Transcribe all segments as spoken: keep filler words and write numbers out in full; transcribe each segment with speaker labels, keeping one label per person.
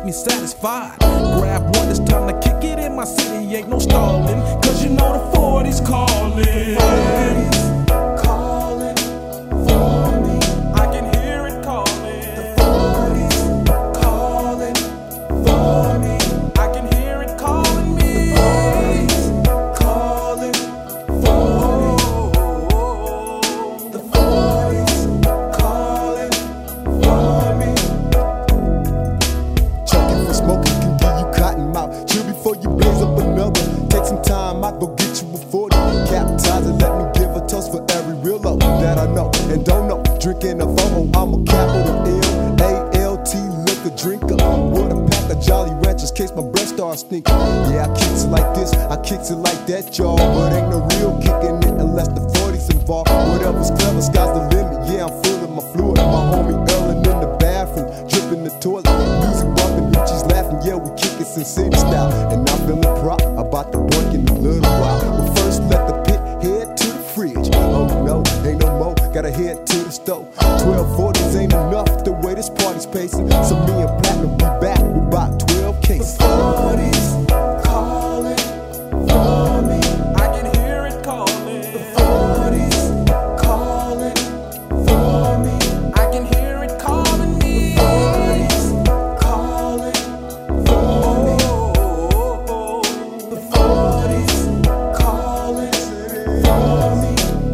Speaker 1: me satisfied. Grab one, it's time to kick it in my city, ain't no stalling. Cause you know the forties calling. forties calling for me. I can hear it calling. The forties calling for me. I can hear it calling me. The forties calling for me. The forties calling for me.
Speaker 2: Checking for smoking can give you cotton mouth. Chill before you blaze up another. Take some time out, go get you a forty. Capitize and let me give a toast for every real low that I know and don't know. Drinking a photo, I'm a capital L, A L T, liquor drinker. With a pack of Jolly Ranchers, case my breath starts stinking. Yeah, I kicks it like this, I kicks it like that, y'all. But ain't no real kicking it unless the forties involved. Whatever's clever, sky's the limit. Yeah, I'm full of my fluid. My homie Erlin in the bathroom, dripping the toilet. Music bumping, Gucci's laughing. Yeah, we kick it Sin City style. And I'm feeling proud about the work in a little while. But first, let the pit head to the fridge. Oh no, ain't no more. Gotta head to the stove. twelve forties ain't enough the way this party's pacing. So me and Platinum be back with about twelve cases.
Speaker 1: The forties calling for me. I can hear it calling. The forties calling for me. I can hear it calling me. The forties calling for me. The forties calling for me.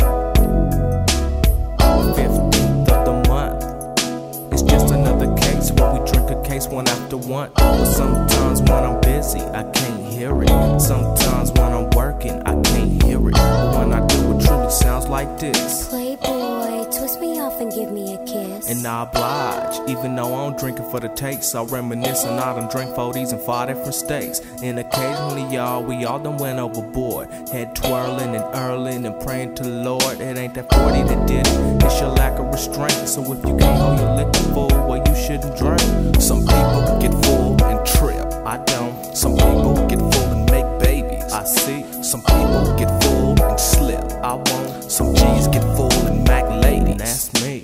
Speaker 1: fifteenth of the month. It's just another case where we drink a case one after one. But sometimes when I'm busy, I can't hear it. Sometimes when I'm working, I can't hear it. But when I do, it truly sounds like this.
Speaker 3: Playboy, twist me off and give me a kiss.
Speaker 1: And I oblige, even though I don't drink it for the taste. I reminisce and I done drink forties in five different states. And occasionally, y'all, we all done went overboard. Head twirling and earling and praying to the Lord. It ain't that forty that did it, it's your lack of restraint. So if you can't hold your liquor full, well, you shouldn't drink. Some people get full and trip, I don't. Some people get full and make babies, I see. Some people get full and slip, I won't. Some G's get full and Mac ladies, that's me.